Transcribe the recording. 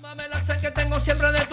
Toda me la sé que tengo siempre de